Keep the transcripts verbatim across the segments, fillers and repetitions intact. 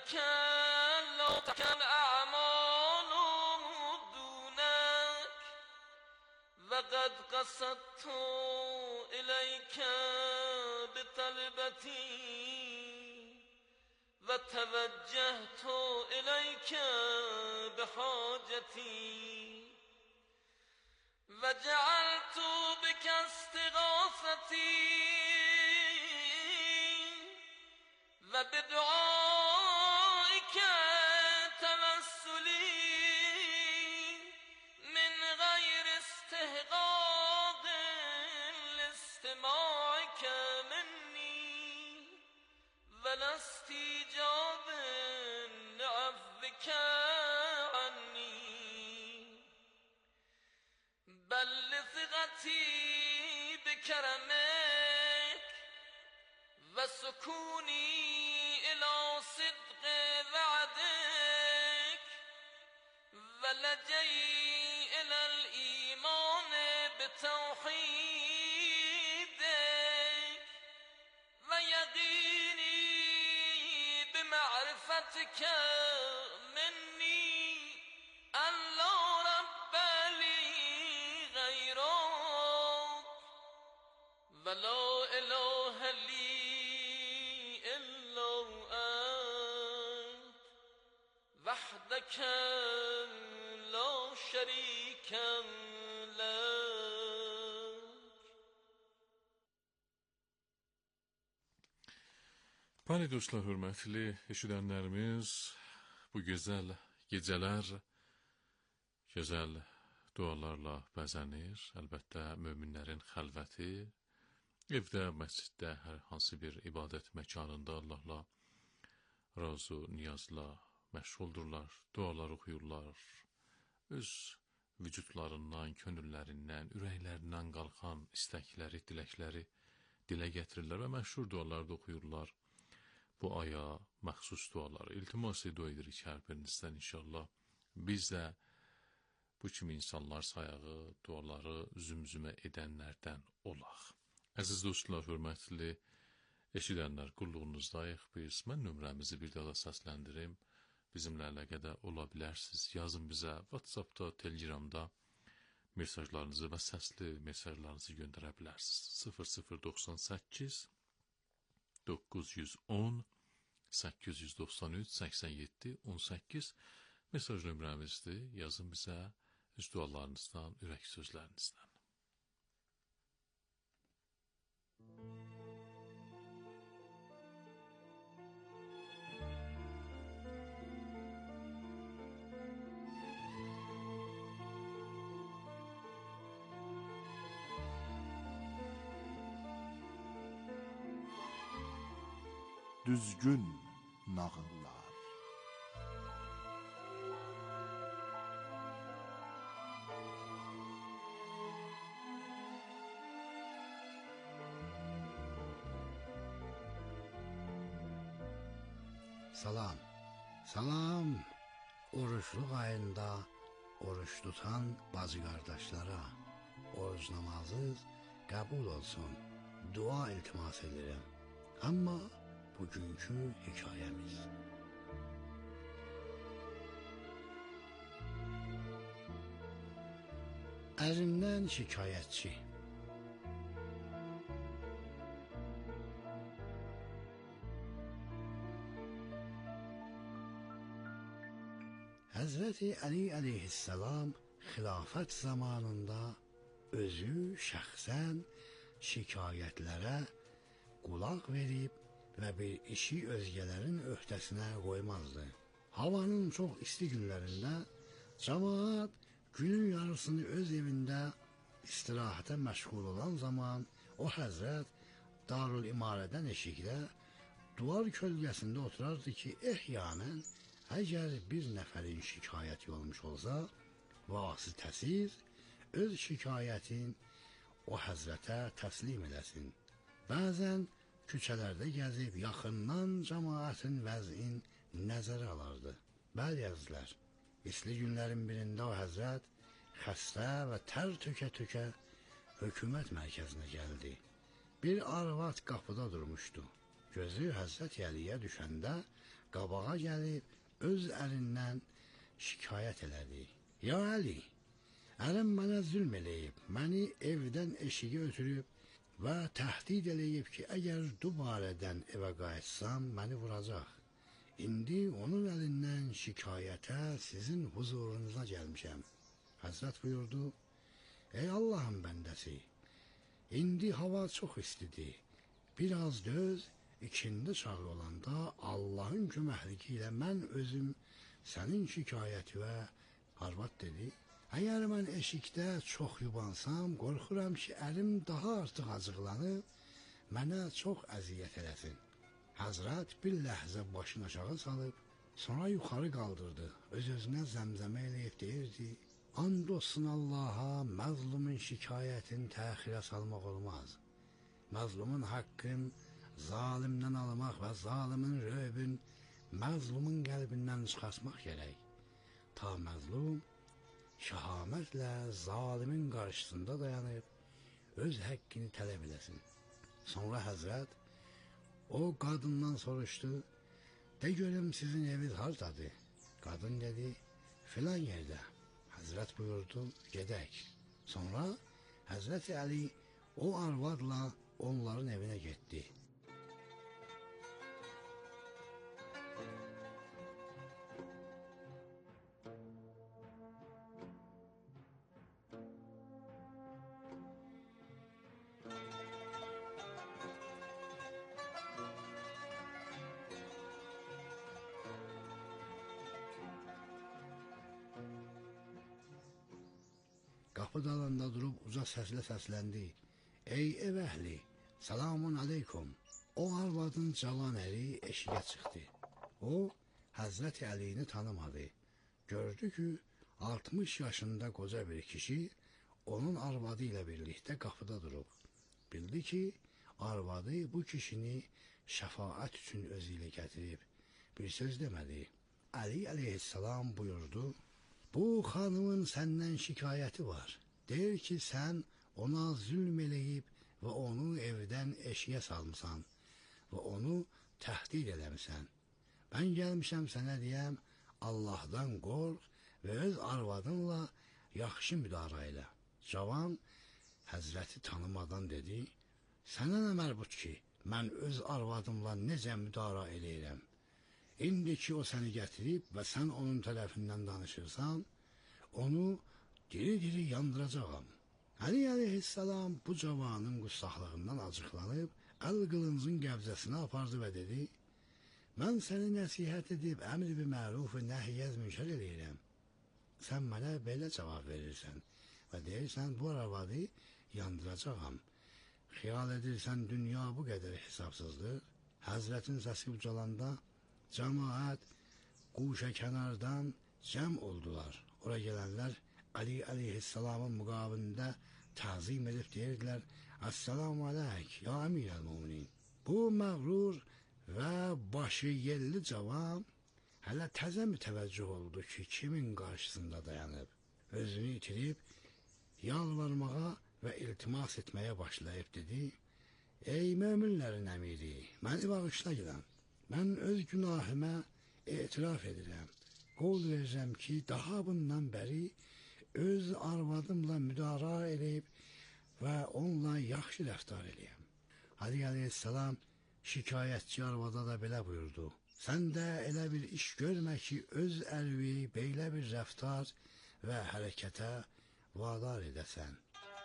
وحدك لا تكن أعمال دونك وقد قصدت إليك بطلبتي وتوجهت إليك بحاجتي وجعلت بك استغاثتي وبدعائك توسلي من غير استحقاق لاستماعك مني ولا استيجاب لعفوك عني بل لثقتي بكرمك وسكوني إلى صدق وعدك ولجي إلى الإيمان بتوحيدك ويقيني بمعرفتك مني أن لا رب لي غيرك ولا إله لي إلا أنت وحدك لا شريك لك. Pani dostlar, hörmətli eşidənlərimiz, bu gözəl gecələr gözəl dualarla bəzənir. Əlbəttə, möminlərin xəlvəti, evdə, məsciddə, hər hansı bir ibadət məkanında Allahla razı, niyazla məşğuldurlar, dualar oxuyurlar. Öz vücudlarından, könüllərindən, ürəklərindən qalxan istəkləri, diləkləri dilə gətirirlər və məşhur dualar da oxuyurlar. Bu aya məxsus duaları iltimas edirik hər birinizdən inşallah. Biz də bu kimi insanlar sayağı duaları zümzümə edənlərdən olaq. Əziz dostlar, hörmətli eşidənlər, qulluğunuzdayıq biz. Mən nömrəmizi bir daha səsləndirim. Bizimlə əlaqədə ola bilərsiniz. Yazın bizə WhatsAppda, Telegramda mesajlarınızı və səsli mesajlarınızı göndərə bilərsiniz. sıfır sıfır doxsan səkkiz doqquz yüz on səkkiz yüz doxsan üç səksən yeddi on səkkiz mesaj nömrəmizdir. Yazın bizə öz dualarınızdan, ürək sözlərinizdən. Düzgün nağıllar. Salam, salam, oruçluq ayında oruç tutan bacı qardaşlara, oruç namazınız qəbul olsun, dua iltimas edirəm. Amma bugünkü hekayemiz. Ərindən şikayətçi. Həzrəti Əli əleyhissalam xilafət zamanında özü şəxsən şikayətlərə qulaq verib və bir işi özgələrin öhdəsinə qoymazdı. Havanın çox isti günlərində cəmaət günün yarısını öz evində istirahətə məşğul olan zaman o həzrət Darül İmarədən eşikdə duvar kölgəsində oturardı ki, ehyanən əgər bir nəfərin şikayəti olmuş olsa, vasitəsiz öz şikayətin o həzrətə təslim edəsin. Bəzən küçələrdə gəzib yaxından cəmaətin vəzin nəzərə alardı. Bəli əzizlər, isli günlərin birində o həzrət xəstə və tər tökə-tökə hökumət mərkəzinə gəldi. Bir arvad qapıda durmuşdu. Gözü Həzrət Əliyə düşəndə qabağa gəlib öz əlindən şikayət elədi. Ya Əli, əlim mənə zülm eləyib, məni evdən eşiyə ötürüb və təhdid eləyib ki, əgər dubarədən evə qayıtsam, məni vuracaq. İndi onun əlindən şikayətə sizin huzurunuza gəlmişəm. Həzrət buyurdu, ey Allahın bəndəsi, indi hava çox istidir, biraz döz, ikindi çağı olanda Allahın köməkliyi ilə mən özüm sənin şikayəti və arvad dedi, əgər mən eşikdə çox yubansam, qorxuram ki, əlim daha artıq acıqlanıb, mənə çox əziyyət eləsin. Həzrət bir ləhzə başını aşağı salıb, sonra yuxarı qaldırdı, öz-özünə zəmzəmə eləyib deyirdi, and olsun Allaha, məzlumun şikayətini təxirə salmaq olmaz. Məzlumun haqqın zalimdən almaq və zalimin rövbün məzlumun qəlbindən çıxartmaq gərək. Ta məzlum şəhamətlə zalimin qarşısında dayanıb öz həqqini tələb eləsin. Sonra Həzrət o qadından soruşdu, de görüm sizin eviniz hardadır? Qadın dedi, filan yerdə. Həzrət buyurdu, gedək. Sonra Həzrət Əli o arvadla onların evinə getdi. Qapı dalında durub uca səslə səsləndi. Ey ev əhli, selamun aleykum. O arvadın cavan əri eşiyə çıxdı. O, Həzrət Əlini tanımadı. Gördü ki, altmış yaşında qoca bir kişi onun arvadı ilə birlikdə qapıda durub. Bildi ki, arvadı bu kişini şəfaət üçün özü ilə gətirib. Bir söz demədi. Əli əleyhissalam buyurdu, bu xanımın səndən şikayəti var. Deyir ki, sən ona zülm eləyib və onu evdən eşiyə salmısan və onu təhdid eləmisən. Mən gəlmişəm sənə deyəm, Allahdan qorx və öz arvadınla yaxşı müdara elə. Cavan Həzrəti tanımadan dedi, sənə nə mərbut ki, mən öz arvadımla necə müdara eləyirəm. İndi ki, o səni gətirib və sən onun tərəfindən danışırsan, onu diri-diri yandıracağam. Əli əleyhissalam bu cavanın qüssaqlığından acıqlanıb, əl qılıncın qəbzəsini apardı və dedi, mən səni nəsihət edib, əmr-i məruf və nəhiyyəz münşər eləyirəm. Sən mənə belə cavab verirsən və deyirsən, bu arvadı yandıracağam. Xiyal edirsən, dünya bu qədər hesabsızdır. Həzrətin səsi ucalanda, cəmaət quşa kənardan cəm oldular. Ora gələnlər Əli əleyhissalamın müqabilində təzim edib deyirdilər, Əssalamu aleyk, ya əmirəl-müminin. Bu məğrur və başı yelli cavan hələ təzə mütəvəccüh oldu ki, kimin qarşısında dayanıb. Özünü itirib, yalvarmağa və iltimas etməyə başlayıb dedi, ey möminlərin əmiri, məni bağışla gələn. Mən öz günahımə etiraf edirəm. Qol verirəm ki, daha bundan bəri öz arvadımla müdara eləyib və onunla yaxşı rəftar eləyəm. Ali əleyhissalam şikayətçi arvada da belə buyurdu. Sən də elə bir iş görmə ki, öz ərvi belə bir rəftar və hərəkətə vadar edəsən.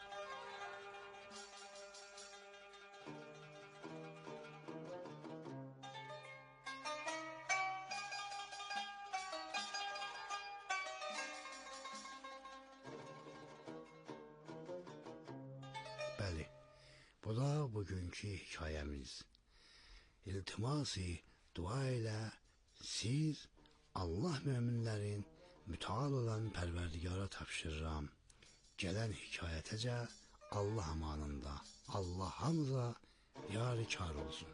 Bəli, bu da bugünkü hikayəmiz. İltimasi dua ilə siz Allah möminlərin müteal olan Pərverdigara tapşırıram. Gələn hikayətəcə Allah amanında, Allah hamıza yar-ı kar olsun.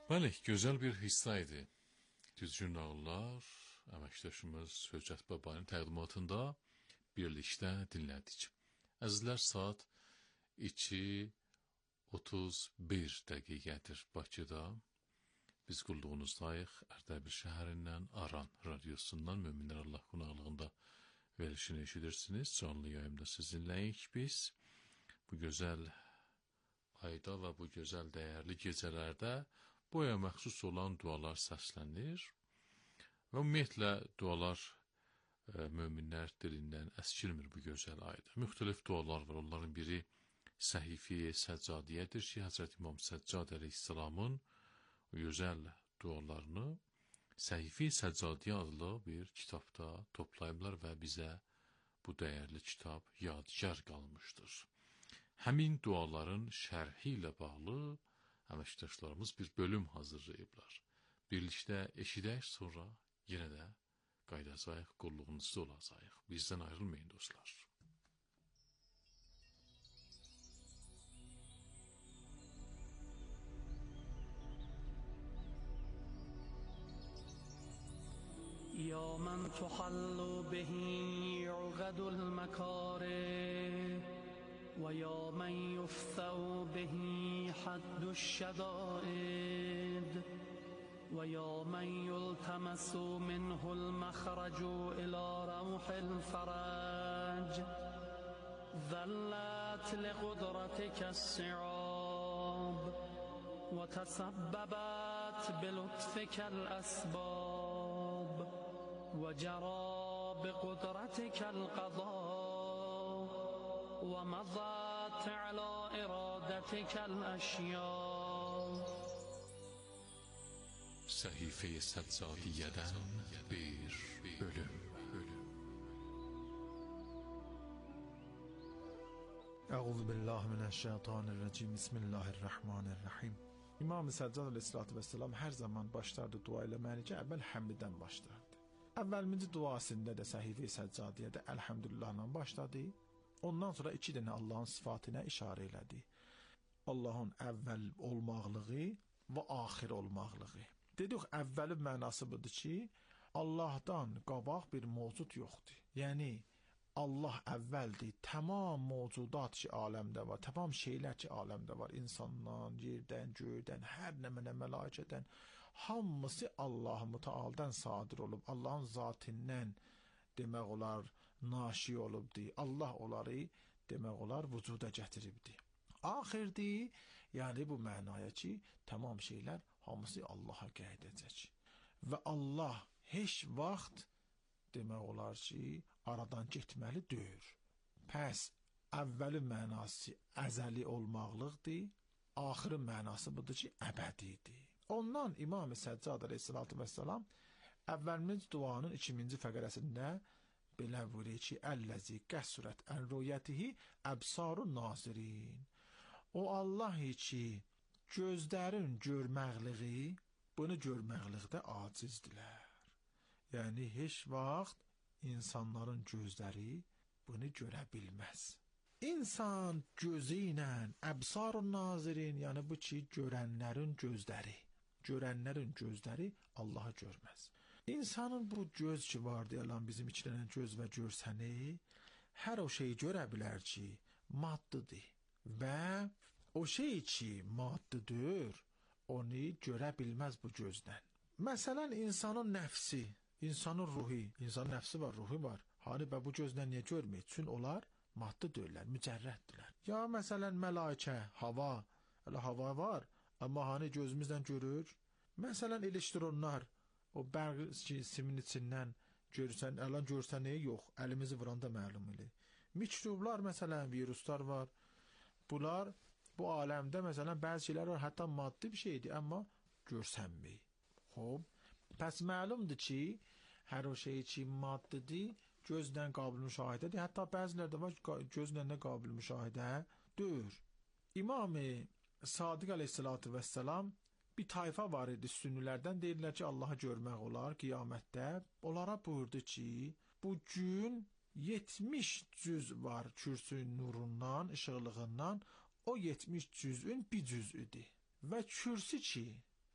Bəli, gözəl bir hissə idi. Düzgün nağıllar, əməkdaşımız Höccət Babanın təqdimatında birlikdə dinlədik. Əzizlər, saat iki otuz bir dəqiqədir Bakıda. Biz qulluğunuzdayıq. Ərdəbil şəhərindən Aran radiosundan Möminlər Allah qonaqlığında verilişini eşidirsiniz. Canlı yayımda sizinləyik biz. Bu gözəl ayda və bu gözəl dəyərli gecələrdə boya məxsus olan dualar səslənir və ümumiyyətlə dualar e, möminlər dilindən əskilmir bu gözəl ayda. Müxtəlif dualar var. Onların biri Səhifə-i Səccadiyədir ki, Həzrət İmam Səccad əleyhissalamın o gözəl dualarını Səhifə-i Səccadiyə adlı bir kitabda toplayıblar və bizə bu dəyərli kitab yadigar qalmışdır. Həmin duaların şərhi ilə bağlı əməkdaşlarımız bir bölüm hazırlayıblar. Birlikdə eşidək, sonra yenə də qaydacaq, qulluğunuzda olacaq. Bizdən ayrılmayın dostlar. يا من تحل به عقد المكاره ويا من يفثو به حد الشدائد ويا من يلتمس منه المخرج إلى روح الفرج ذلت لقدرتك الصعاب وتسببت بلطفك الأسباب وجرى بقدرتك القضاء ومضت على إرادتك الأشياء. Səhifə-i Səccadiyyədən bir bölüm. Əuzu billahi minəşşeytanirracim. Bismillahirrahmanirrahim. İmam Səccad əleyhissalatu vesselam hər zaman başlardı dua eləməyə ki, əvvəl həmddən başlardı. Əvvəlminci duasında da Səhifə-i Səccadiyyədə Elhamdülillahla başladı. Ondan sonra iki dənə Allahın sıfatına işarə elədi. Allahın əvvəl olmaqlığı və axir olmaqlığı. Dedik, əvvəlin mənası budur ki, Allahdan qabaq bir mövcud yoxdur. Yəni, Allah əvvəldir, tamam mövcudat ki, aləmdə var, tamam şeylər ki, aləmdə var, insandan, yerdən, göydən, hər nəmənə, mələkədən, hamısı Allah-ı Müteal'dan sadir olub, Allahın zatindən demək olar, naşi olubdi. Allah onları demək olar vücuda gətiribdi. Axirdir, yəni bu mənaya ki, tamam şeylər hamısı Allaha qayıdacaq. Və Allah heç vaxt demək olar ki, aradan getməli deyil. Pəs əvvəli mənası əzəli olmaqlıqdır, axırı mənası budur ki, əbədidir. Ondan İmam Səccad əleyhissalatu vesselam əvvəlimiz duanın ikinci fəqərəsində belə buyuruyor ki, Əlləzi qəsrət ən rüyətihi əbsarun nazirin. O Allah ki, gözlərin görməqliği, bunu görməqliqdə acizdirlər. Yəni, heç vaxt insanların gözləri bunu görə bilməz. İnsan gözü ilə əbsarun nazirin, yəni bu ki, görənlərin gözləri, görənlərin gözləri Allahı görməz. İnsanın bu göz ki var deyilən bizim içilənən göz və görsəni, hər o şeyi görə bilər ki, maddidir və o şey ki, maddidir, onu görə bilməz bu gözdən. Məsələn, insanın nəfsi, insanın ruhi, insanın nəfsi var, ruhi var. Hani bə bu gözdən niyə görməyir? Çünki onlar maddi deyirlər, mücərrəddirlər. Ya məsələn, mələkə, hava, elə hava var, amma hani gözümüzdən görür. Məsələn, elektronlar, o bərq simin içindən görsən, əlan görsən neyə yox, əlimizi vuranda məlum elə. Mikroblar, məsələn, viruslar var. Bunlar, bu aləmdə, məsələn, bəzi şeylər var, hətta maddi bir şeydir, amma görsənmir. Xob, pəs məlumdur ki, hər o şey ki, maddidir, gözlə qabil müşahidədir. Hətta bəzilər də var, gözlə nə qabil müşahidə deyir. İmam-ı Sadiq əleyhissalatu vesselam bir tayfa var idi sünnilərdən, deyirlər ki, Allahı görmək olar qiyamətdə. Onlara buyurdu ki, bu gün yetmiş cüz var kürsünün nurundan, işıqlığından, o yetmiş cüzün bir cüzüdür. Və kürsü ki,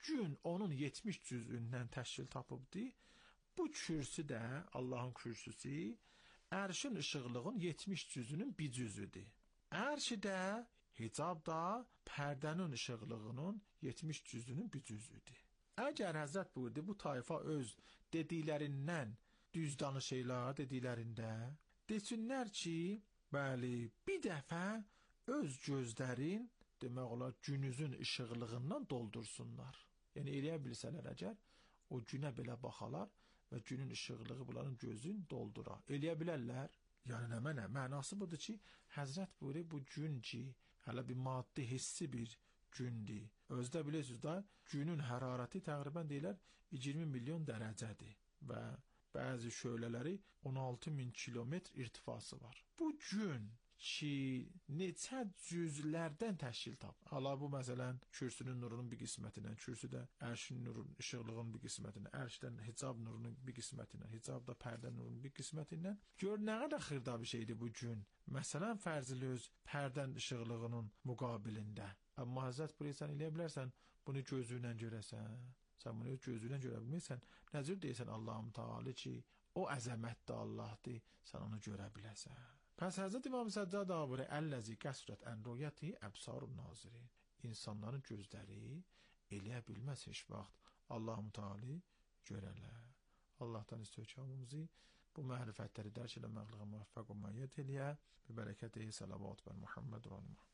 gün onun yetmiş cüzündən təşkil tapıbdı. Bu kürsü də, Allahın kürsüsü, ərşin işıqlığın yetmiş cüzünün bir cüzüdür. Ərşi də, hicab da pərdənin işıqlığının yetmiş cüzünün bir cüzüdür. Əgər Həzrət buyurdu, bu tayfa öz dediklərindən düz danışırlar dediklərində, desinlər ki, bəli, bir dəfə öz gözlərin, demək olar, günüzün işıqlığından doldursunlar. Yəni, eləyə bilsələr əgər, o günə belə baxalar və günün işıqlığı bunların gözün doldura. Eləyə bilərlər. Yəni, nə mənə? Mənası budur ki, Həzrət buyurur, bu gün ki, hələ bir maddi hissi bir gündür. Özdə bilirsiniz da, günün hərarəti təqribən deyilər iyirmi milyon dərəcədir və bəzi şölələri on altı min kilometr irtifası var. Bu gün ki, neçə cüzlərdən təşkil tapır. Hala bu məsələn, kürsünün nurunun bir qismətindən, kürsüdə ərşin nurunun, işıqlığının bir qismətindən, ərşdən hicab nurunun bir qismətindən, hicabda pərdə nurunun bir qismətindən. Gör, nə qədər xırda bir şeydir bu gün. Məsələn, fərzli öz pərdən işıqlığının müqabilində. Amma Həzrət buraya sən eləyə bilərsən, bunu gözünlə görəsən. Sən bunu gözünlə görə bilmirsən. Nəzir deyəsən Allahım Teala ki, o əzəmətdə Allahdır, sən onu görə biləsən. Pəs Həzrət İmam Səccad buyurur, "Əlləzi qəsrət ən ruyəti əbsarun nazirin." İnsanların gözləri eləyə bilməz heç vaxt Allahım Teala görərlər. Allahdan istəyəcəyimizi bu mərifətləri dərk eləməklə müvəffəq olmayı eləyə. Bi bərəkəti salavat bər Muhammed və ali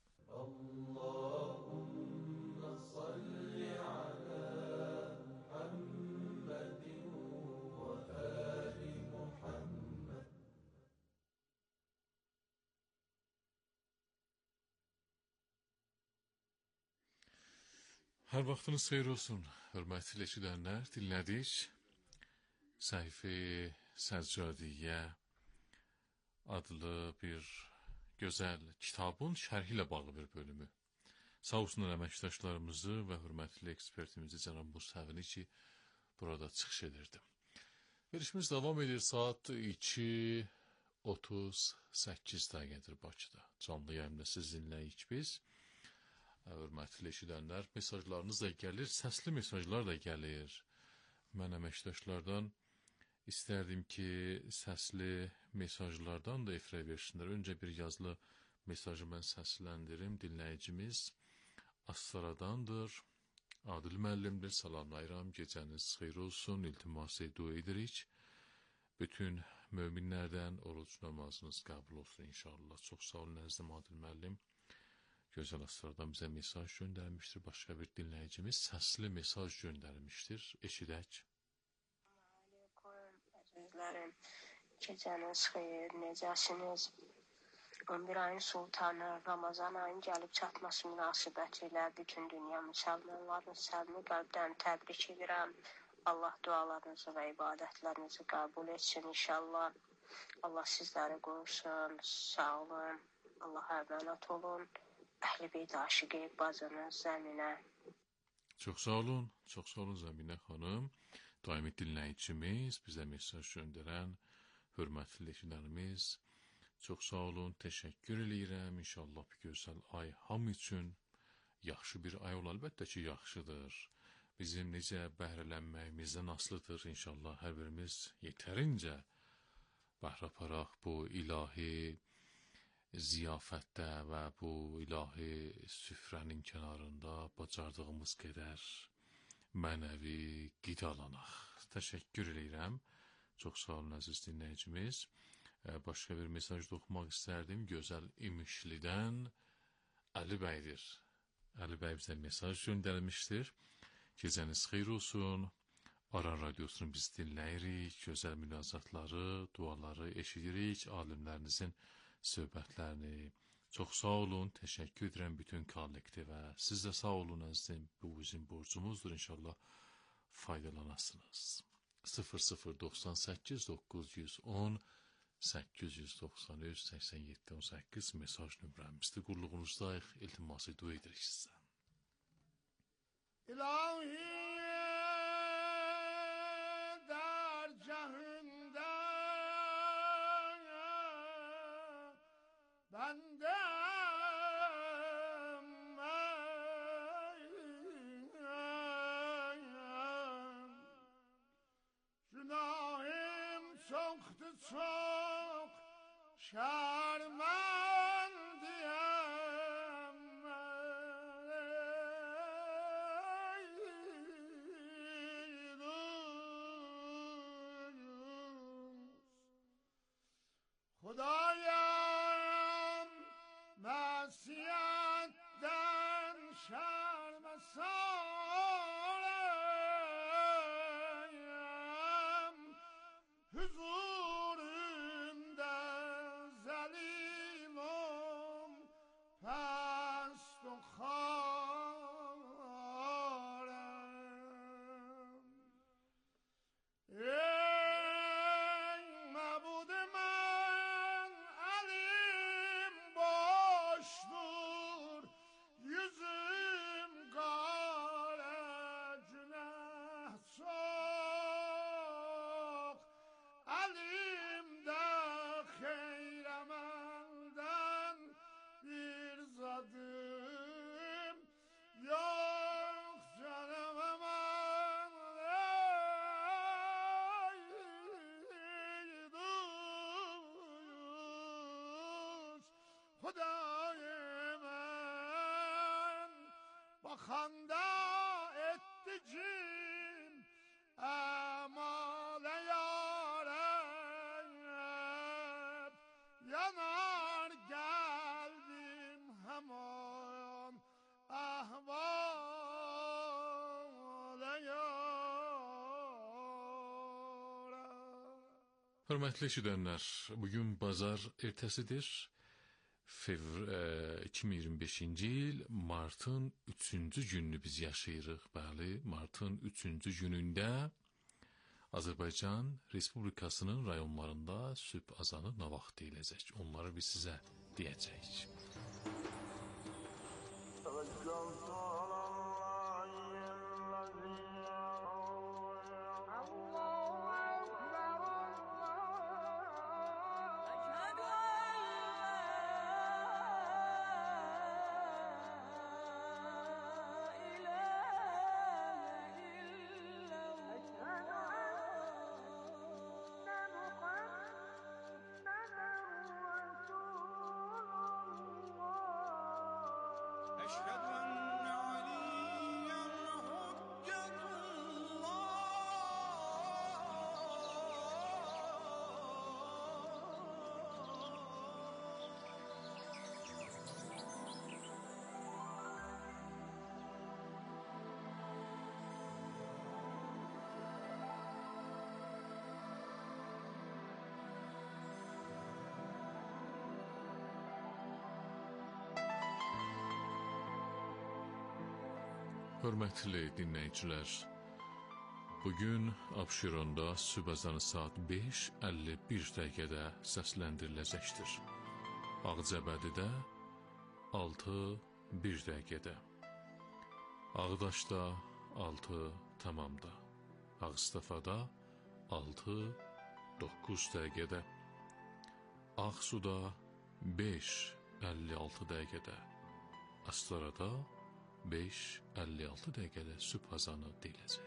Allahümme salli ala Muhammedin və ali Muhammed. Hər vaxtınız xeyir olsun, hörmətli eşidənlər. Dinlədik Səhifə-i Səccadiyyə adlı bir gözəl kitabın şərhi ilə bağlı bir bölümü. Sağ olsunlar əməkdaşlarımızı və hörmətli ekspertimizi cənab Musavini ki, burada çıxış edirdim. Verişimiz davam edir. Saat iki otuz səkkiz dəqiqədir Bakıda. Canlı yayımda sizinləyik biz. Hörmətli eşidənlər, mesajlarınız da gəlir, səsli mesajlar da gəlir. Mən əməkdaşlardan İstərdim ki, səsli mesajlardan da efirə versinlər. Öncə bir yazılı mesajı mən səsləndirim. Dinləyicimiz Astaradandır. Adil müəllimdir. Salamlayıram. Gecəniz xeyir olsun. İltiması dua edirik. Bütün möminlərdən oruc namazınız qəbul olsun inşallah. Çox sağ olun əzizim Adil müəllim. Gözəl Astaradan bizə mesaj göndərmişdir. Başqa bir dinləyicimiz səsli mesaj göndərmişdir. Eşidək. Əzizlərim, gecəniz xeyir, necəsiniz? on bir ayın sultanı, Ramazan ayın gəlib çatması münasibəti ilə bütün dünya müsəlmanlarını səmimi qəlbdən təbrik edirəm. Allah dualarınızı və ibadətlərinizi qəbul etsin inşallah. Allah sizləri qorusun, sağ olun, Allaha əmanət olun. Əhl-i Beyt aşiqi bacınız Zəminə. Çox sağ olun, çox sağ olun Zəminə xanım. Daimi dinləyicimiz, bizə mesaj göndərən hörmətli eşidənimiz, çox sağ olun, təşəkkür eləyirəm. İnşallah bir gözəl ay hamı üçün yaxşı bir ay ol, əlbəttə ki, yaxşıdır. Bizim necə bəhrələnməyimizdən asılıdır. İnşallah hər birimiz yetərincə bəhrə aparaq bu ilahi ziyafətdə və bu ilahi süfrənin kənarında bacardığımız qədər mənəvi qidalanaq. Təşəkkür edirəm. Çox sağ olun əziz dinləyicimiz. Başqa bir mesaj da oxumaq istərdim. Gözəl İmişlidən Əli bəydir. Əli bəy bizə mesaj göndərmişdir. Gecəniz xeyir olsun. Aran radiosunu biz dinləyirik. Gözəl münazatları, duaları eşidirik. Alimlərinizin söhbətlərini. Çox sağ olun, təşəkkür edirəm bütün kollektivə. Siz də sağ olun əzizim, bu bizim borcumuzdur, inşallah faydalanasınız. sıfır sıfır doxsan səkkiz doqquz yüz on səkkiz yüz doxsan üç səksən yeddi on səkkiz mesaj nömrəmizdir. Qulluğunuzdayıq, iltiması dua edirik sizə. İlahi dar cahında bende şermendiyem Hudayam masiyetten şermesalem huzurunda zalimum past و خارم ای معبود من علیم باش دور yüzüm kara günah çok elimde hayır amelden bir zadım yok canım aman ey dost Hudayım ben bakanda etticim amale yarep yanar geldim hemen ahvale yarep. Hörmətli eşidənlər, bugün bazar ertəsidir. Fevr e, iki min iyirmi beşinci il martın üçüncü gününü biz yaşayırıq. Bəli, martın üçüncü günündə Azərbaycan Respublikasının rayonlarında sübh azanı nə vaxt deyiləcək? Onları biz sizə deyəcəyik. أشهد أن عليا حجة Hörmətli dinləyicilər, bugün Abşeronda sübh azanı saat beş əlli bir dəqiqədə səsləndiriləcəkdir. Ağcabədidə altı bir dəqiqədə, Ağdaşda altı tamamda, Ağstafada altı doqquz dəqiqədə, Ağsuda beş əlli altı dəqiqədə, Astarada beş əlli altı dəqiqədə sübh azanı deyiləcək.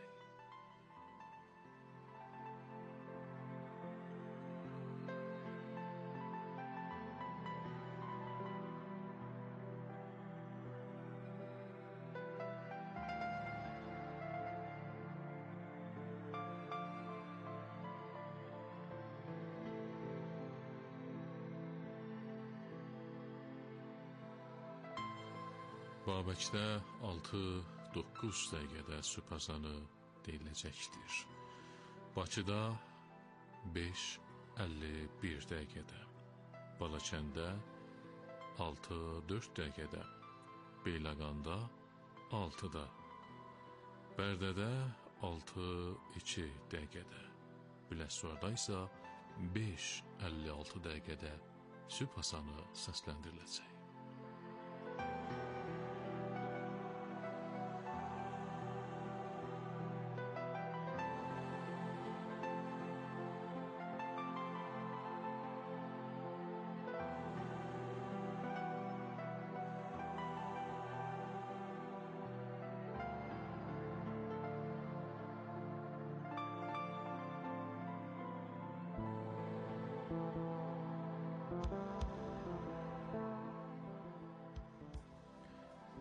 Babəkdə altı doqquz dəqiqədə sübh azanı deyiləcəkdir. Bakıda beş əlli bir dəqiqədə, Balakəndə altı dörd dəqiqədə, Beyləqanda altıda, Bərdədə altı iki dəqiqədə, Biləsuvarda isə beş əlli altı dəqiqədə sübh azanı səsləndiriləcək.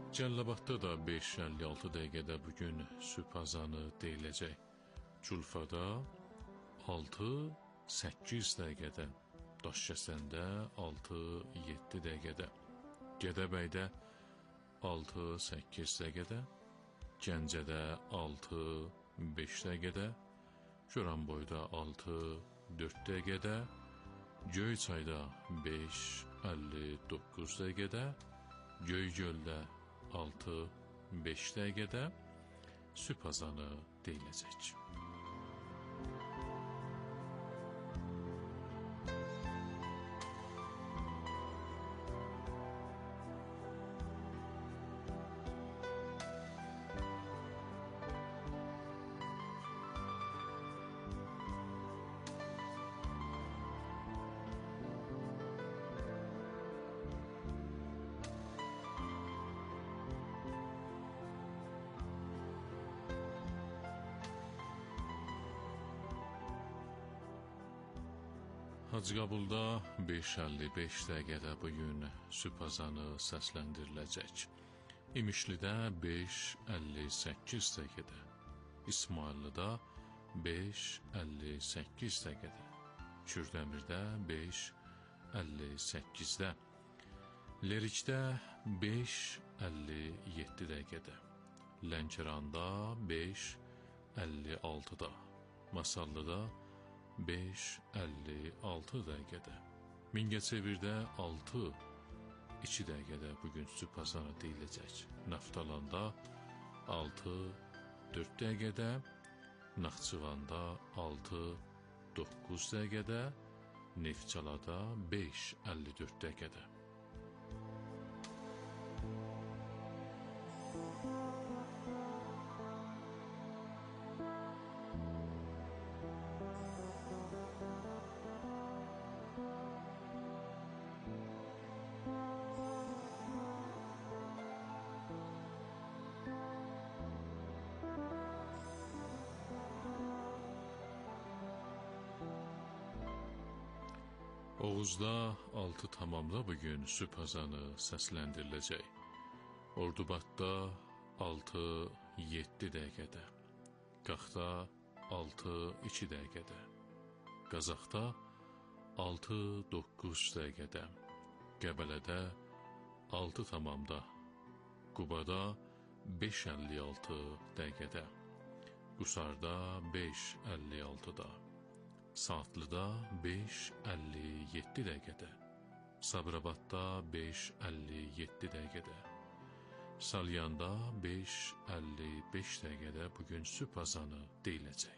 Cəllabadda da beş əlli altı dəqiqədə bugün sübh azanı deyiləcək. Culfada altı səkkiz dəqiqədə, Daşkəsəndə altı yeddi dəqiqədə, Gədəbəydə altı səkkiz dəqiqədə, Gəncədə altı beş dəqiqədə, Goranboyda altı dörd dəqiqədə, Göyçayda beş əlli doqquz dəqiqədə, Göygöldə altı beş dəqiqədə sübh azanı deyiləcək. Hacıqabulda beş əlli beş dəqiqədə bugün sübh azanı səsləndiriləcək. İmişlidə beş əlli səkkiz dəqiqədə, İsmayıllıda beş əlli səkkiz dəqiqədə, Kürdəmirdə beş əlli səkkizdə, Lerikdə beş əlli yeddi dəqiqədə, Lənkəranda beş əlli altıda, Masallıda beş əlli altı dəqiqədə, Mingəçevirdə altı iki dəqiqədə bugün sübh azanı deyiləcək. Naftalanda altı dörd dəqiqədə, Naxçıvanda altı doqquz dəqiqədə, Neftçalada beş əlli dörd dəqiqədə. Oğuzda altı tamamda bugün sübh azanı səsləndiriləcək. Ordubadda altı yeddi dəqiqədə, Qaxda altı iki dəqiqədə, Qazaxda altı doqquz dəqiqədə, Qəbələdə altı tamamda, Qubada beş əlli altı dəqiqədə, Qusarda beş əlli altıda, Saatlıda beş əlli yeddi dəqiqədə, Sabirabadda beş əlli yeddi dəqiqədə, Salyanda beş əlli beş dəqiqədə bugün sübh azanı deyiləcək.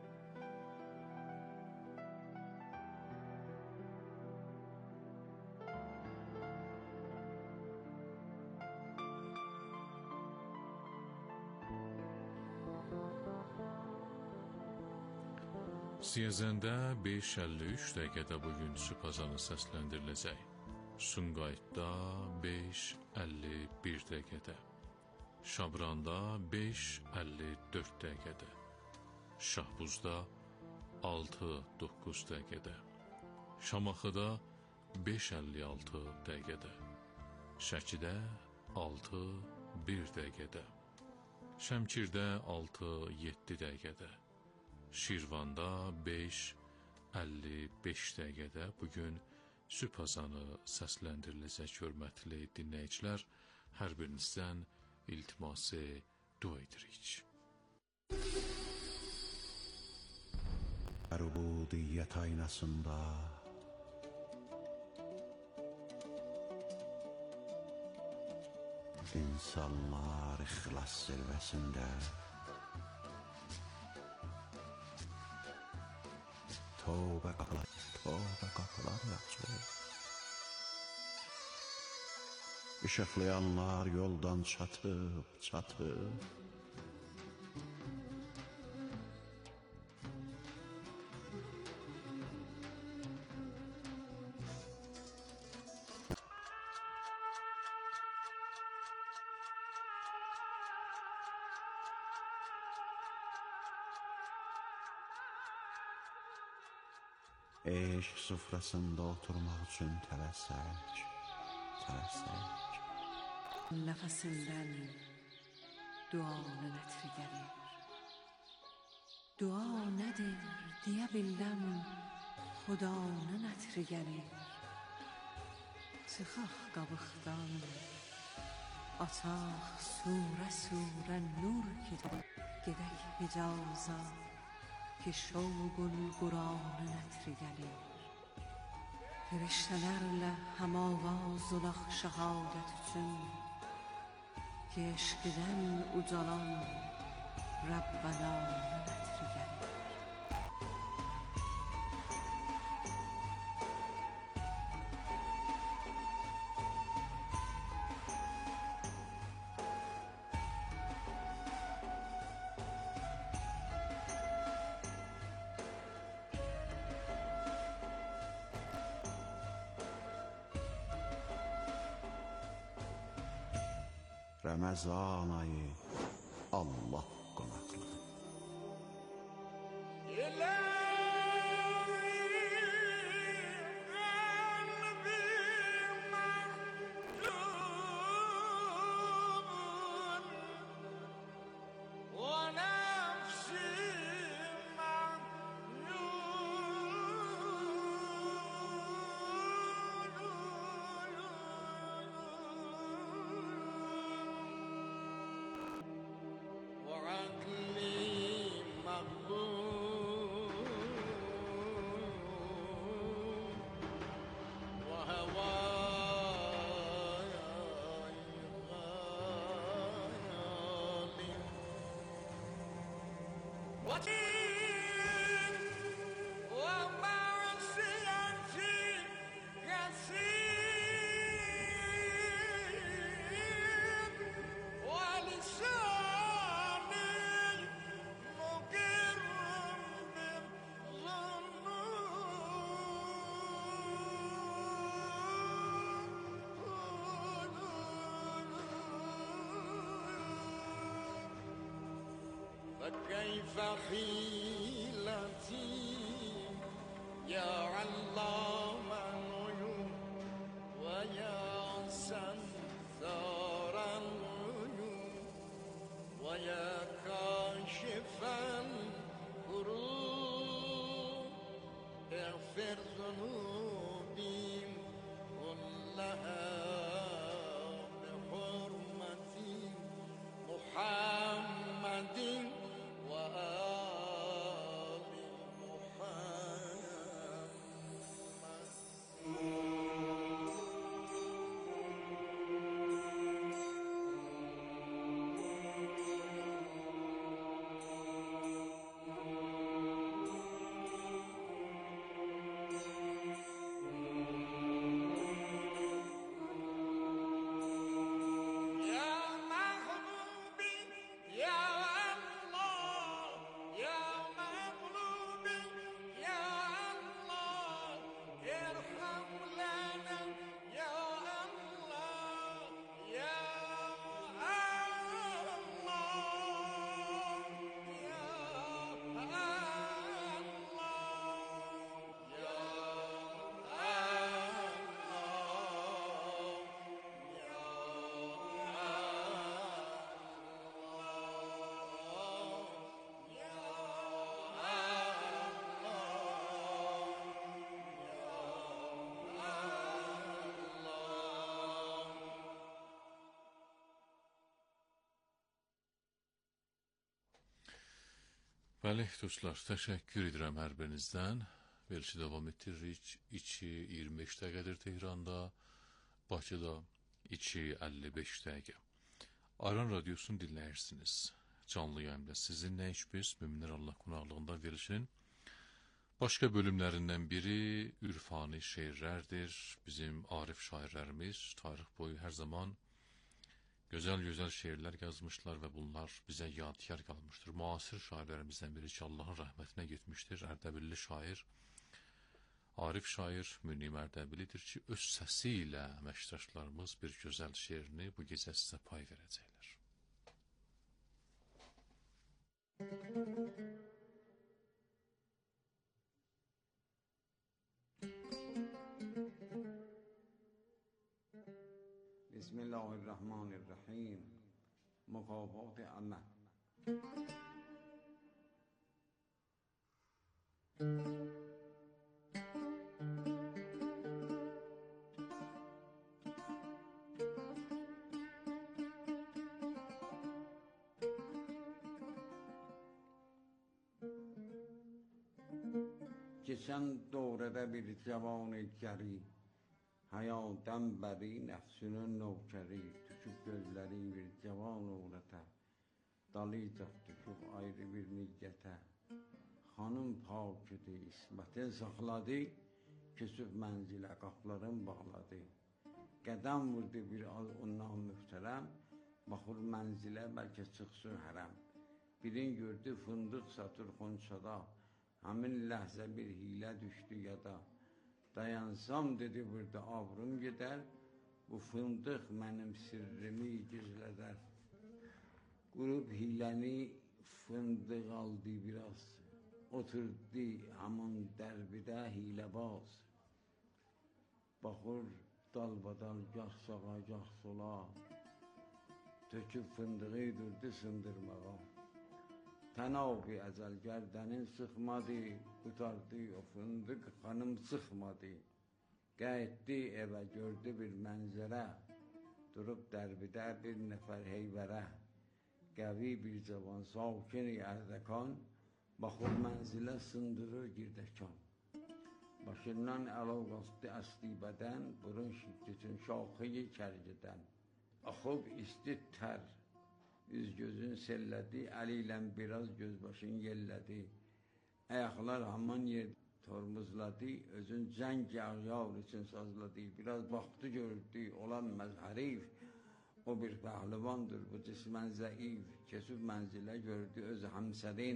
Siyəzəndə beş əlli üç dəqiqədə bugün sübh azanı səsləndiriləcək. Sumqayıtda beş əlli bir dəqiqədə, Şabranda beş əlli dörd dəqiqədə, Şahbuzda altı doqquz dəqiqədə, Şamaxıda beş əlli altı dəqiqədə, Şəkidə altı bir dəqiqədə, Şəmkirdə altı yeddi dəqiqədə, Şirvanda beş əlli beş dəqiqədə bugün sübh azanı səsləndiriləcək. Hörmətli dinləyicilər, hər birinizdən iltiması dua edirik. Ubudiyyət aynasında insanlar ixlas zirvəsində Tövbə qapılar, tövbə qapılar açılır. Işıqlayanlar yoldan çatıb, çatıb. Eşq sufrasında oturmaq üçün tələsək, tələsək. nəfəsindən duanı nətri gəlir. Dua nədir deyə biləm, xudanın nətri gəlir. Çıxaq qabıqdan, açaq surə surə nur kitab, gedək Hicaza ki şovqul Quranın nətri gəlir. Firiştələrlə həm avaz olaq şəhadət üçün ki eşqdən ucalan Rəbbənanın nətri gəlir. Ramazan ayı Allah qonaqlığı. فكيف حيلتي يا علام الغيوب ويا ستار الغيوب ويا كاشف الكروب اغفر ذنوبي كلها بحرمة محمد وآل Bəli, dostlar, təşəkkür edirəm hər birinizdən. Verilişi davam etdiririk. iki iyirmi beş dəqiqədir Tehranda, Bakıda iki əlli beş dəqiqə. Aran Radiosunu dinləyirsiniz. Canlı yayımda sizinlə heç biz Möminlər Allah qonaqlığında verilişin başqa bölümlərindən biri ürfani şeirlərdir. Bizim arif şairlərimiz tarix boyu hər zaman gözəl-gözəl şeirlər yazmışlar və bunlar bizə yadigar qalmışdır. Müasir şairlərimizdən biri ki, Allahın rəhmətinə getmişdir. Ərdəbilli şair, arif şair Münim Ərdəbilidir ki, öz səsi ilə əməkdaşlarımız bir gözəl şeirini bu gecə sizə pay verəcəklər. Bismillahirrahmanirrahim. Mukafat amel. Geçen doğrada bir cavan geri, hayatdan beri nefsinin nokeri, düşüp gözleri bir cavan oğlata, dalayacak düşüp ayrı bir niyyete. Hanım pak idi, ismətin saxladı, küsüb mənzilə qapıların bağladı. Qədəm vurdu bir az ondan mühtərəm, baxır mənzilə bəlkə çıxsın hərəm. Birin gördü fındıq satır xonçada, həmin ləhzə bir hilə düşdü yada. Dayansam dedi burada avrum gedər, bu fındıq mənim sirrimi gizlədər. Qurub hiləni fındıq aldı biraz, oturdu hamın dərbidə hiləbaz. Baxır dalbadal gah sağa gah sola, töküb fındığı durdu sındırmağa. Tənabi əzəl gərdənin sıxmadı, qutardı o fındıq xanım sıxmadı. Qayıtdı evə gördü bir mənzərə, durub dərbidə bir nəfər heyvərə. Qəvi bir cavan sakin-i ərdəkan, baxır mənzilə sındırır girdəkan. Başından əlav qastı əsli bədən, burun şiddətin şaxıyı kərgidən. Axıb isti tər, üz gözün sellədi, əli ilə biraz gözbaşın yellədi. Ayaqlar haman yer tormuzladı, özün cəng yağ üçün sazladı. Biraz baxdı gördü, olan məzhərif, o bir pəhlivandır, bu cismən zəif. Kesib mənzilə gördü öz həmsədin,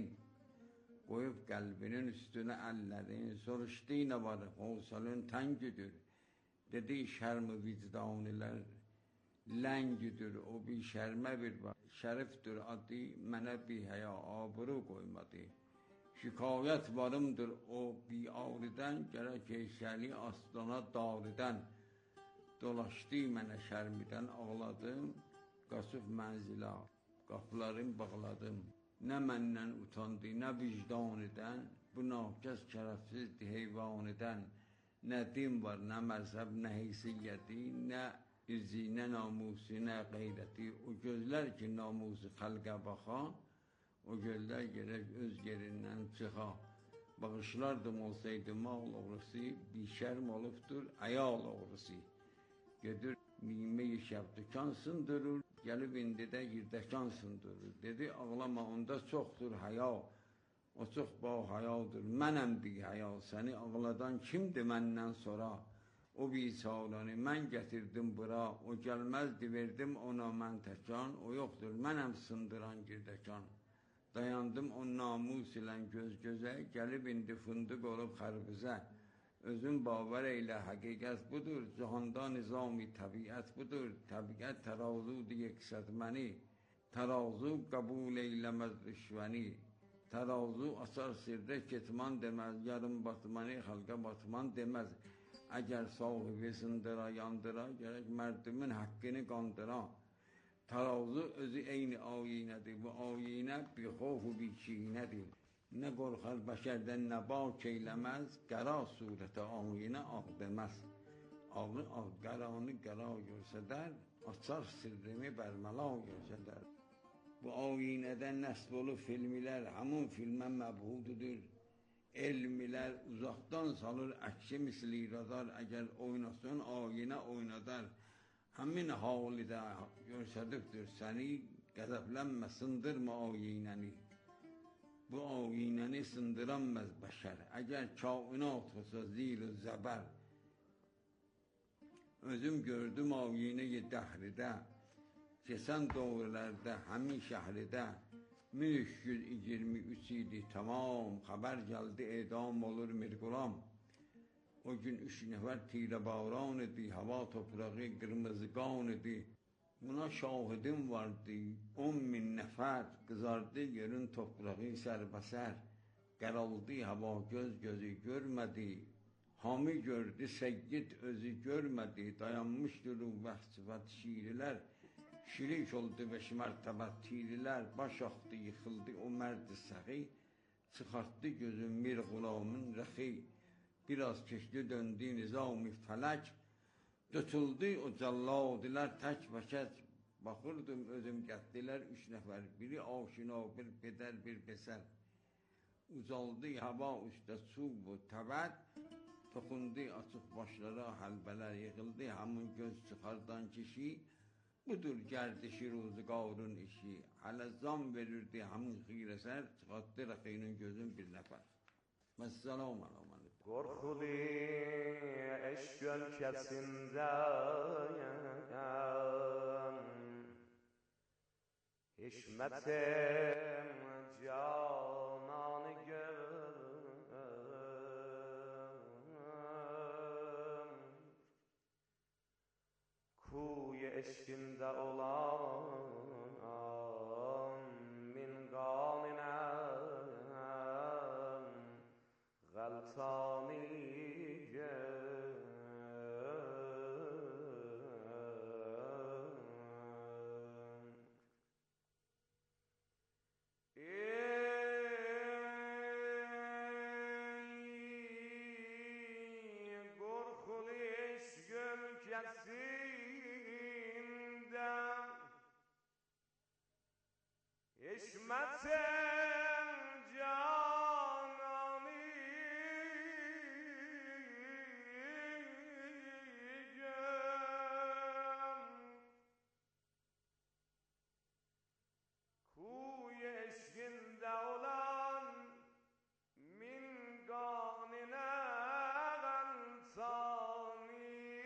qoyub qəlbinin üstünə əllərin, soruşdu nə var, hosəlün təngüdür. Dedi şərm-i vicdanilər ləngidir, o bir şərmə bir var. Şərifdir adı, mənə bir həya aburu qoymadı. Şikayət varımdır o bir ağrıdan, gərək eşəli aslana dağrıdan. Dolaşdı mənə şərmidən ağladım, qasıb mənzilə, qapılarını bağladım. Nə məndən utandı, nə vicdanıdan, bu nakəs şərəfsizdir heyvanıdan. Nə din var, nə məzhəb, nə heysiyyəti, nə İzzi, nə namusu, nə qeyrəti, o gözlər ki namusu xəlqə baxan, o gözlər gerək öz yerindən çıxa. Bağışlardım olsaydı mal oğrusu, bir şərm olubdur əyal oğrusu. Gedir mime-i şəbdükan sındırır, gəlib indi də girdəkan sındırır. Dedi ağlama onda çoxdur həya, o çox bağ həyadır, mənəm bir həya, səni ağladan kimdir məndən sonra? O biçaranı mən gətirdim bura, o gəlməzdi verdim ona mən təkan, o yoxdur mənəm sındıran girdəkan. Dayandım o namus ilə göz gözə, gəlib indi fındıq olub xərbizə. Özün bavər eylə həqiqət budur, cihanda nizami təbiət budur, təbiət tərazudur yeksədməni, tərazu qəbul eyləməz rüşvəni, tərazu asar sirrə ketman deməz, yarım batmanı xalqa batman deməz. Əgər sahibi sındıra, yandıra, gərək mərdimin haqqını qandıra. Tərazu özü eyni ayinədir, bu ayinə bir xofu bir kinədir. Nə qorxar bəşərdən nə bak eyləməz, qəra surətə ayinə ağ deməz. Ağı ağ, qəranı qəra görsədər, açar sirrimi bərməla görsədər. Bu ayinədən nəsb olub filmilər, həmun filmə məbhududur. Elmilər uzaqdan salır əksi misli radar, əgər oynasın ayinə oynadar. Həmin hali də görsədibdir səni, qəzəblənmə, sındırma ayinəni. Bu ayinəni sındıranməz bəşər, əgər kainat olsa zil-i zəbər. Özüm gördüm ayinə-i dəhridə, keçən dövrlərdə həmin şəhridə, min üç yüz iyirmi üç idi tamam, xəbər gəldi edam olur Mirqulam. O gün üç nəfər tirə bağran idi, hava toprağı qırmızı qan idi. Buna şahidim vardı, on min nəfər qızardı yerin toprağı sərbəsər. Qəraldı hava göz gözü görmədi, Hami gördü, Seyyid özü görmedi. Dayanmışdır o vəhsifət şiirlər. Şirik oldu beş mərtəbət tirilər. Baş axdı, yıxıldı o mərd-i səği. Çıxartdı gözün mir qulamın rəxi. Biraz keçdi döndü nizam-ı fələk. Götüldü o cəlladilər tək vəkət. Baxırdım özüm gəldilər üç nəfər. Biri aşina, bir pedər, bir besər. Uzaldı hava üstə su bu təbəd. Toxundu açıq başlara həlbələr. Yığıldı hamın göz çıxardan kişi. Budur gərdişi ruzigarın işi. Hələ zam verirdi hamın xirəsər. Çıxartdı rəxinin gözün bir nəfər. Məssəlam aləmanı. Qorxulu eşq ölkəsindən Hişmətim cananı gör Kuy eşkində olan min qaninem Gəltani Hişmətim cananı gör Kuy eşkində olan min qanine gəltani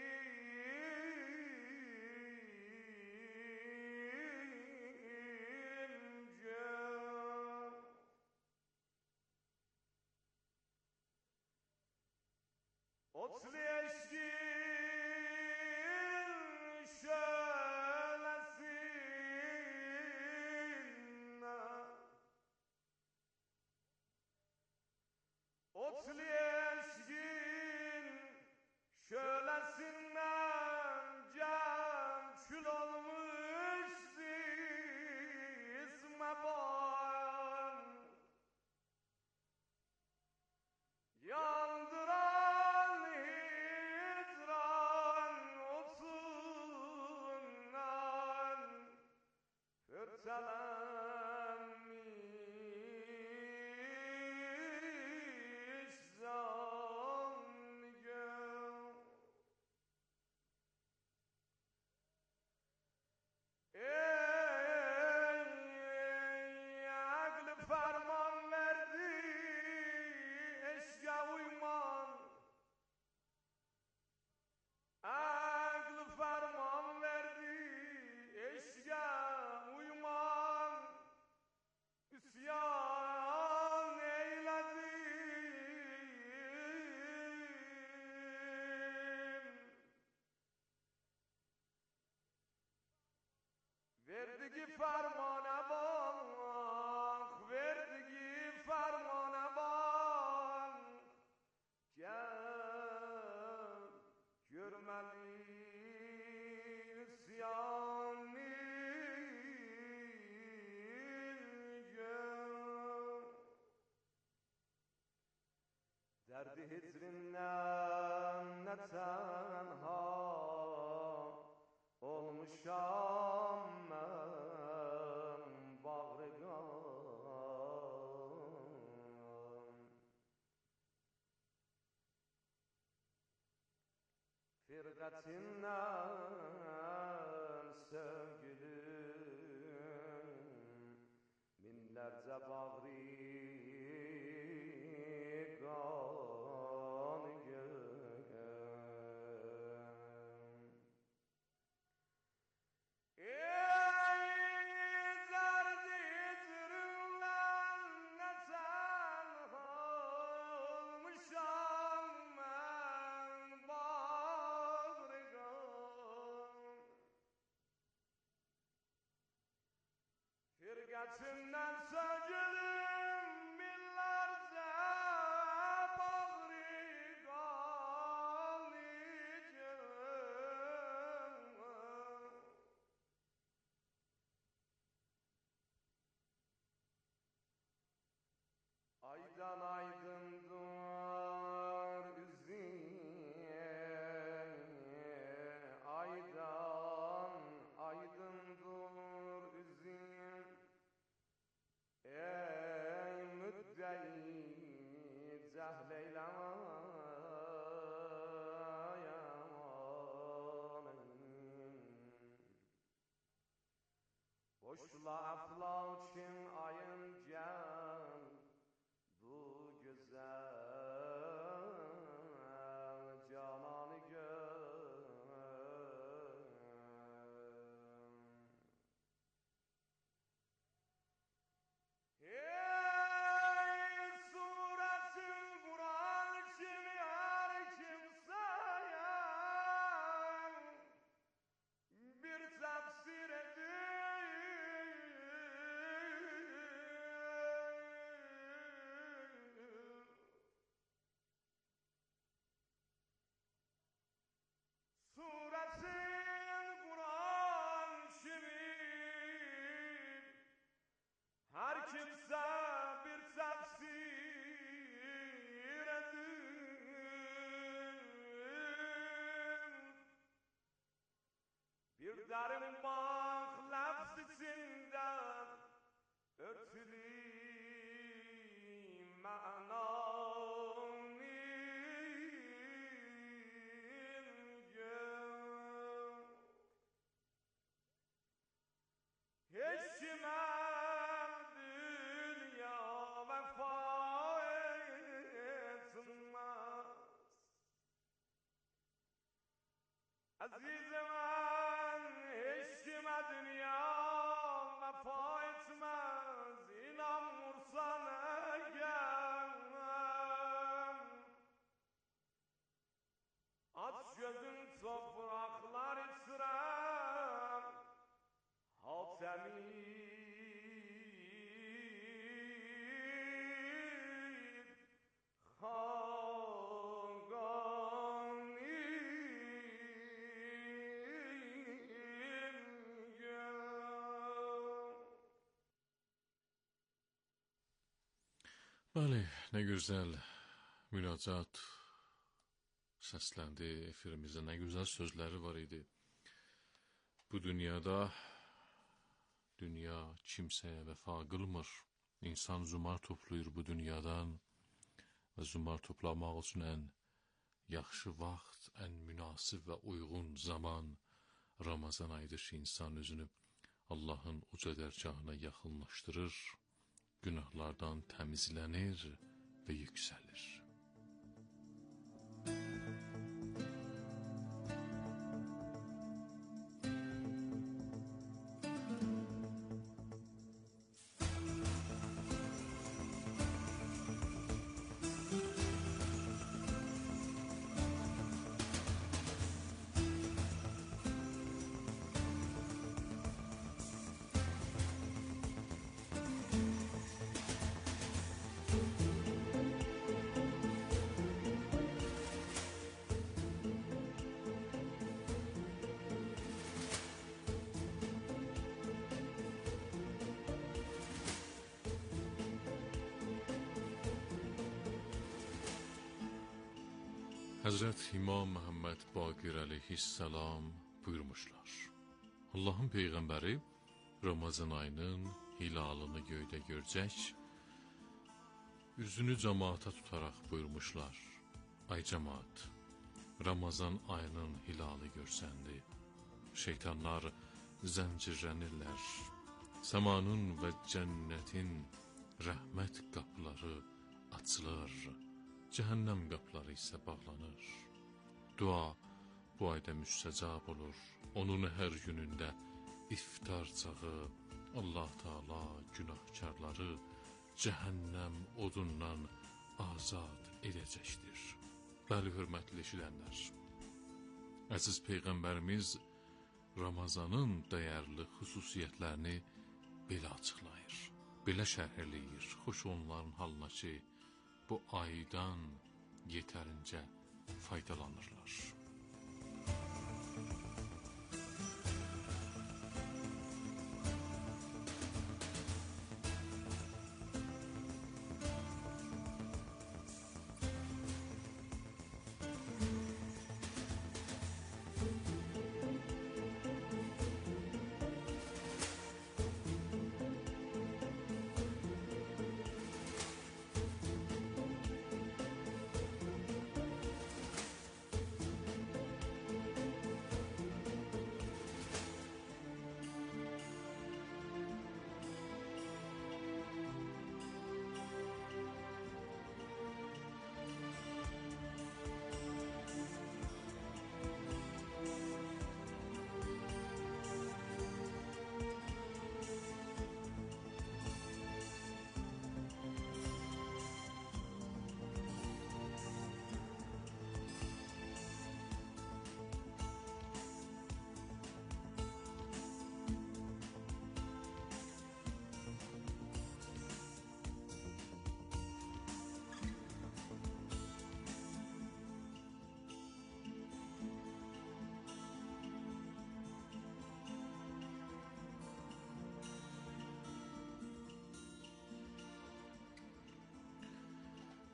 Otlu eşkin şölesin Otlu eşkin şölesinden can kül olmuştu isme bayan Yandıran hicran otundan Fırçalanmış zannigöl Ey, ey, aklı ferman verdi eşya uyman Aklı ferman verdi eşya uyman İsyan eyledim Verdiği fermana bak Verdiği fermana bak Gel görmeli isyanı gör Derdi hicrinden ne tenha olmuşam ben bağrıgan Firqatinden sevgilim Minlərcə bağrıgan Firqatindən sevgilim minlərcə bağrıgan Hoşla aflaçın ayın gel bu güzel cananı gör. Ey suretin Kur'an kimi her kimseye bir tefsir edin. Suretin Kur'an kimi her kimse bir tefsir edin. Bir derin bak lafz içinden örtülü mananı gör. Hiç kime dünya vefa etmez. Azizim ben hiç kime dünya vefa etmez. İnanmırsan eğer aç gözün topraklar içrem Hatem'in Bəli, nə gözəl müracaat səsləndi efirimizdə, nə gözəl sözləri var idi. Bu dünyada dünya kimsəyə vəfa qılmır. İnsan zumar toplayır bu dünyadan və zumar toplamaq üçün ən yaxşı vaxt, ən münasib və uyğun zaman Ramazan ayıdır ki, insan özünü Allahın uca dərgahına yaxınlaşdırır, günahlardan təmizlənir və yüksəlir. Həzrət İmam Məhəmməd Baqir əleyhissalam buyurmuşlar. Allahın Peyğəmbəri Ramazan ayının hilalını göydə görcək, üzünü cəmaata tutaraq buyurmuşlar. Ay cəmaat, Ramazan ayının hilalı görsəndi. Şeytanlar zəncirlənirlər. Səmanın və cənnətin rəhmət qapıları açılır. Cəhənnəm qapıları isə bağlanır. Dua bu ayda müstəcab olur. Onun hər günündə iftar çağı Allah Taala günahkarları cəhənnəm odundan azad edəcəkdir. Bəli, hörmətli eşidənlər, əziz Peyğəmbərimiz Ramazanın dəyərli xüsusiyyətlərini belə açıqlayır, belə şərh eləyir. Xoş onların halına ki, bu aydan yetərincə faydalanırlar.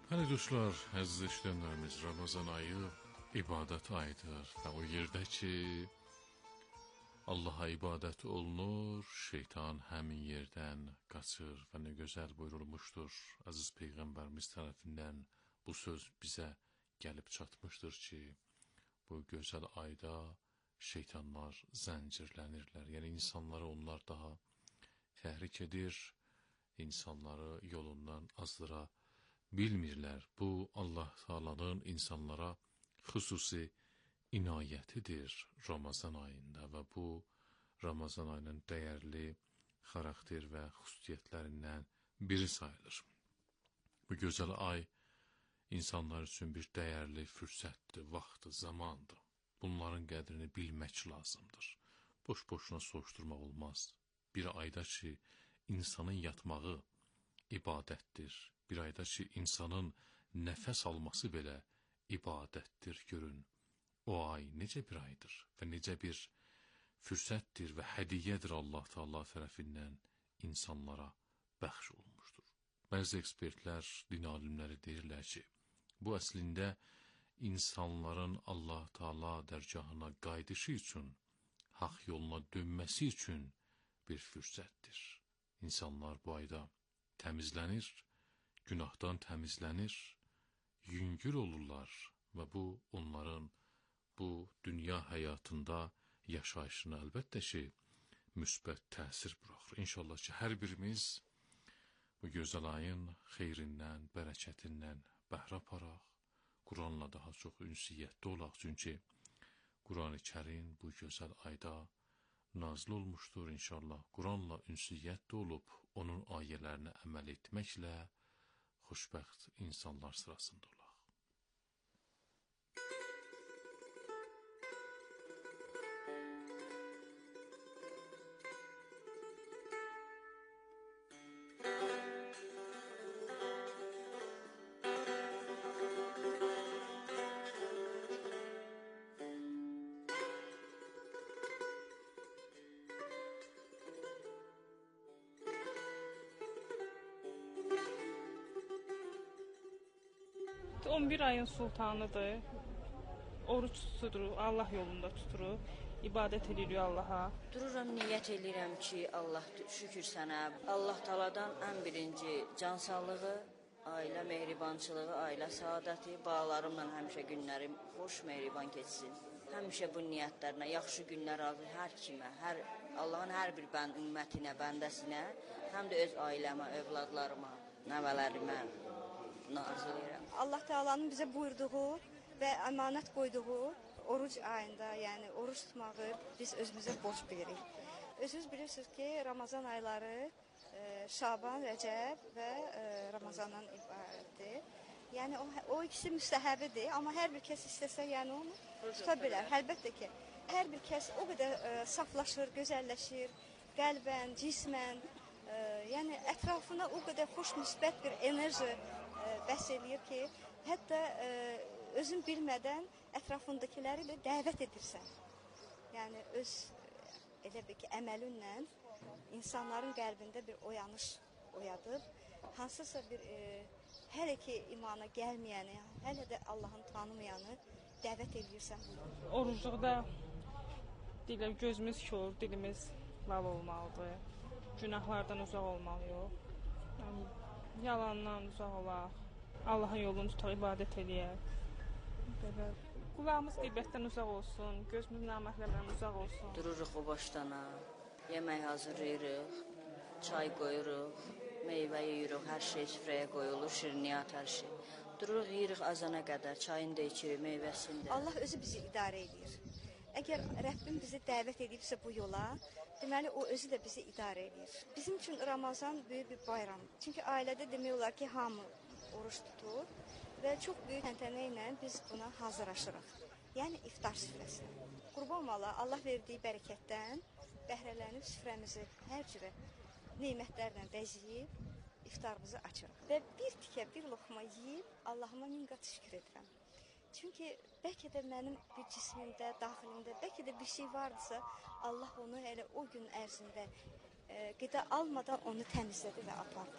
Hani dostlar, əziz eşidənlərimiz, Ramazan ayı ibadət ayıdır və o yerdə ki, Allaha ibadət olunur, şeytan həmin yerdən qaçır və nə gözəl buyurulmuşdur. Əziz Peyğəmbərimiz tərəfindən bu söz bizə gəlib çatmışdır ki, bu gözəl ayda şeytanlar zəncirlənirlər. Yəni insanları onlar daha təhrik edir, insanları yolundan azdıra bilmirlər. Bu Allah Taala'nın insanlara xüsusi inayətidir Ramazan ayında və bu Ramazan ayının dəyərli xarakter və xüsusiyyətlərindən biri sayılır. Bu gözəl ay insanlar üçün bir dəyərli fürsətdir, vaxtdır, zamandır. Bunların qədrini bilmək lazımdır. Boş-boşuna soruşturmaq olmaz. Bir ayda ki, insanın yatmağı ibadətdir. Bir ayda ki, insanın nəfəs alması belə ibadətdir. Görün, o ay necə bir aydır və necə bir fürsətdir və hədiyyədir Allah Taala tərəfindən insanlara bəxş olunmuşdur. Bəzi ekspertlər, din alimləri deyirlər ki, bu əslində insanların Allah Taala dərgahına qayıdışı üçün, haqq yoluna dönməsi üçün bir fürsətdir. İnsanlar bu ayda təmizlənir, günahdan təmizlənir, yüngül olurlar və bu onların bu dünya həyatında yaşayışına əlbəttə ki, müsbət təsir buraxır. İnşallah ki, hər birimiz bu gözəl ayın xeyrindən, bərəkətindən bəhrə aparaq, Quranla daha çox ünsiyyətdə olaq. Çünki Quran-ı Kərim bu gözəl ayda nazil olmuşdur. İnşallah Quranla ünsiyyətdə olub, onun ayələrinə əməl etməklə xoşbəxt insanlar sırasında olaq. on bir ayın sultanıdır. Oruç tuturuq, Allah yolunda tuturuq, ibadət edirik Allaha. Dururam, niyyət edirəm ki, Allah şükür sənə. Allah Taaladan ən birinci can sağlığı, ailə mehribançılığı, ailə saadəti, bağlarımla həmişə günlərim xoş, mehriban keçsin. Həmişə bu niyyətlərinə, yaxşı günlər arzu hər kimə, hər Allahın hər bir bənd ümmətinə, bəndəsinə, həm də öz ailəmə, övladlarıma, nəvələrimə arzulayıram. Allah Taala'nın bizə buyurduğu və əmanət qoyduğu oruc ayında, yəni oruç tutmağı biz özümüzə borc bilirik. Özünüz bilirsiniz ki, Ramazan ayları e, Şaban, Rəcəb və e, Ramazandan ibarətdir. Yəni o, o ikisi müstəhəbidir, amma hər bir kəs istəsə, yəni onu tuta bilər. Əlbəttə ki, hər bir kəs o qədər e, saflaşır, gözəlləşir, qəlbən, cismən, e, yəni ətrafına o qədər xoş, müsbət bir enerji bəs eləyir ki, hətta e, özün bilmədən ətrafındakiləri də dəvət edirsən. Yəni öz elə bir ki, əməlinlə insanların qəlbində bir oyanış oyadıb, hansısa bir e, hələ ki imana gəlməyəni, hələ də Allahın tanımayanı dəvət edirsən. Orucluqda deyirəm, gözümüz kör, dilimiz lal olmalıdır, günahlardan uzaq olmalıyıq. Yəni, yalandan uzaq olaq, Allahın yolunu tutaq, ibadət eləyək. Qulağımız qeybətdən uzaq olsun, gözümüz naməhrəmdən uzaq olsun. Dururuq o başdana, yemək hazırlayırıq, çay qoyuruq, meyvə yeyirik, hər şey süfrəyə qoyulur, şirniyyat, hər şey. Dururuq, yeyirik azana qədər, çayını da içirik, meyvəsini də. Allah özü bizi idarə edir. Əgər Rəbbim bizi dəvət edibsə bu yola, deməli o özü də bizi idarə edir. Bizim üçün Ramazan böyük bir bayram. Çünki ailədə demək olar ki, hamı oruç tutur və çox böyük təntənə ilə biz buna hazırlaşırıq. Yəni iftar süfrəsinə. Qurban ola, Allah verdiyi bərəkətdən bəhrələnib süfrəmizi hər cürə nemətlərlə bəzəyib iftarımızı açırıq. Və bir tikə, bir loxma yeyib Allahıma min qat şükür edirəm. Çünki bəlkə də mənim bir cismimdə, daxilimdə, bəlkə də bir şey vardısa, Allah onu elə o gün ərzində e, qida almadan onu təmizlədi və apardı.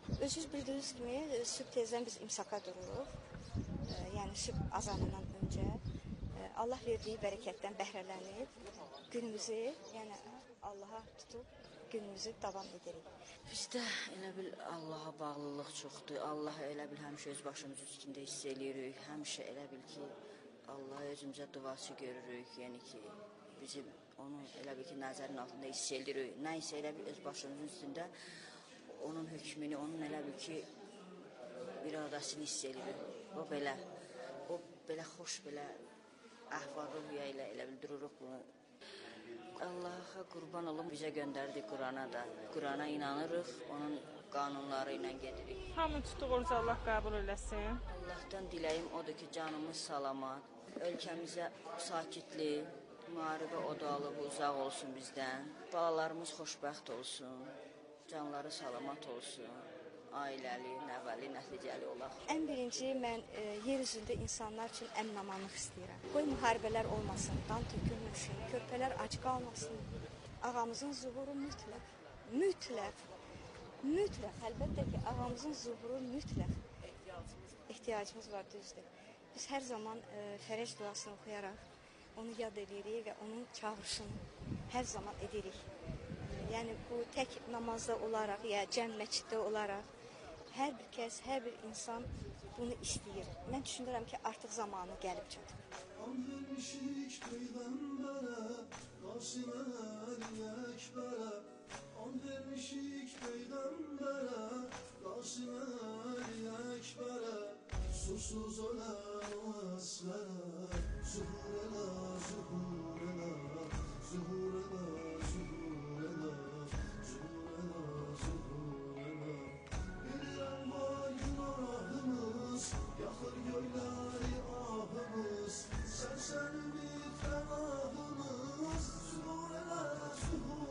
Özünüz bildiyiniz kimi, sübh tezdən biz imsaka dururuq. E, yəni sübh azanından öncə e, Allah verdiyi bərəkətdən bəhrələnib günümüzü, yəni Allaha tutub günümüzü davam edirik. Bizdə elə bil Allaha bağlılıq çoxdur. Allah elə bil həmişə öz başımız üstündə hiss eləyirik. Həmişə elə bil ki, Allah özümüzə duası görürük. Yəni ki, bizim onu elə bil ki, nəzərin altında hiss eləyirik. Nə isə elə bil öz başımızın üstündə onun hökmünü, onun elə bil ki, iradəsini hiss eləyirik. O belə, o belə xoş, belə əhval-ruhiyyə ilə elə bil dururuq bunu. Allah'a qurban olum, bizə göndərdi Qurana da. Qurana inanırıq, onun qanunları ilə gedirik. Hamı tutduğunuz Allah qəbul eləsin. Allah'tan diləyim odur ki, canımız salamat, ölkəmizə sakitlik, müharibə odalı uzaq olsun bizdən, balalarımız xoşbəxt olsun, canları salamat olsun, ailəli, nəvəli, nəticəli olaq. Ən birinci mən e, yer üzündə insanlar üçün əmin-amanlıq istəyirəm. Qoy müharibələr olmasın, qan tökülməsin, körpələr ac qalmasın. Ağamızın zuhuru mütləq, mütləq, mütləq, əlbəttə ki, ağamızın zuhuru mütləq ehtiyacımız var, düzdür. Biz hər zaman e, fərəc duasını oxuyaraq onu yad edirik və onun çağrışını hər zaman edirik. E, yəni bu tək namazda olaraq, ya cəm məsciddə olaraq hər bir kəs, hər bir insan bunu istəyir. Mən düşünürəm ki, artıq zamanı gəlib çatıb. And vermişik Peyğəmbərə, Qasim Əli Əkbərə. And vermişik Peyğəmbərə, Qasim Əli Əkbərə. Susuz ölən o əsvərə, zuhur elə, zuhur elə, zuhur elə, zuhur elə.